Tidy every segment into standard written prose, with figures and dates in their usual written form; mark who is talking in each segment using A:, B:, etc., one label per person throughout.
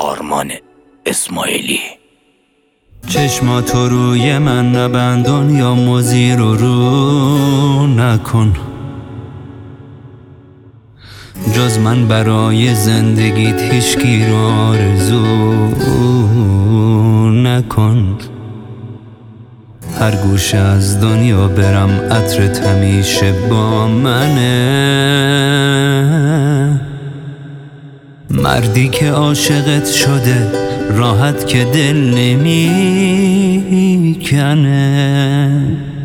A: آرمان اسماعیلی.
B: چشماتو روی من نبند، دنیا موزی رو نکن. جز من برای زندگیت هیچکی رو آرزو نکن. هر گوشه از دنیا برم عطرت همیشه با منه. مردی که عاشقت شده راحت که دل نمیکنه.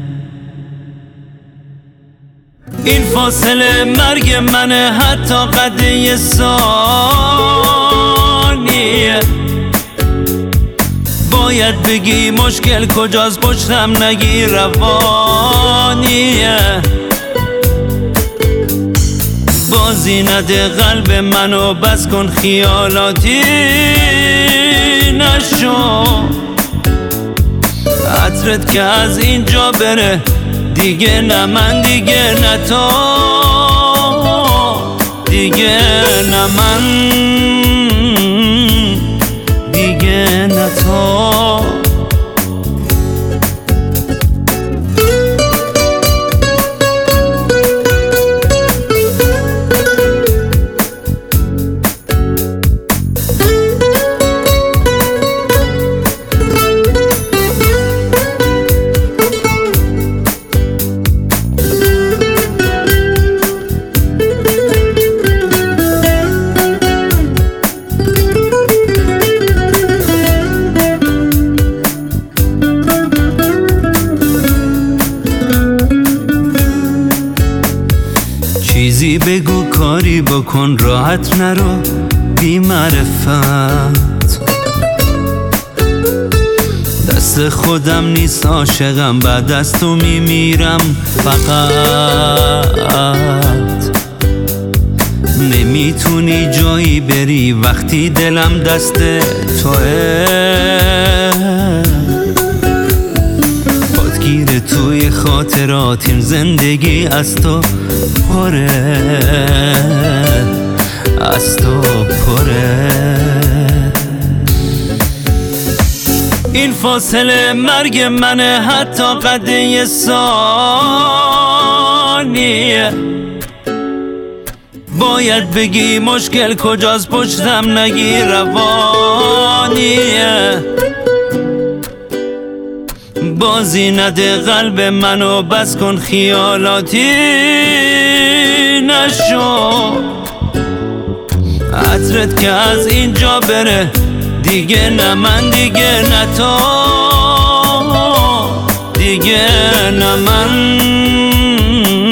B: این فاصله مرگ منه، حتی قده ثانیه. باید بگی مشکل کجاست، پشتم نگی روانیه. بازی نده قلب منو، بس کن خیالاتی نشو. عطرت که از اینجا بره دیگه نه من دیگه نه تو، دیگه نه من دیگه نه تو. چیزی بگو کاری بکن، راحت نرو بی معرفت. دست خودم نیست عاشقم، بعد از تو میمیرم فقط. نمیتونی جایی بری وقتی دلم دست توه. خودگیر توی خاطرات این زندگی از تو پره، از تو پره. این فاصله مرگ منه، حتی قده ثانیه. باید بگی مشکل کجاست، پشتم نگی روانیه. بازی نده قلب منو، بس کن خیالاتی نشو. عطرت که از اینجا بره دیگه نه من دیگه نه تو، دیگه نه من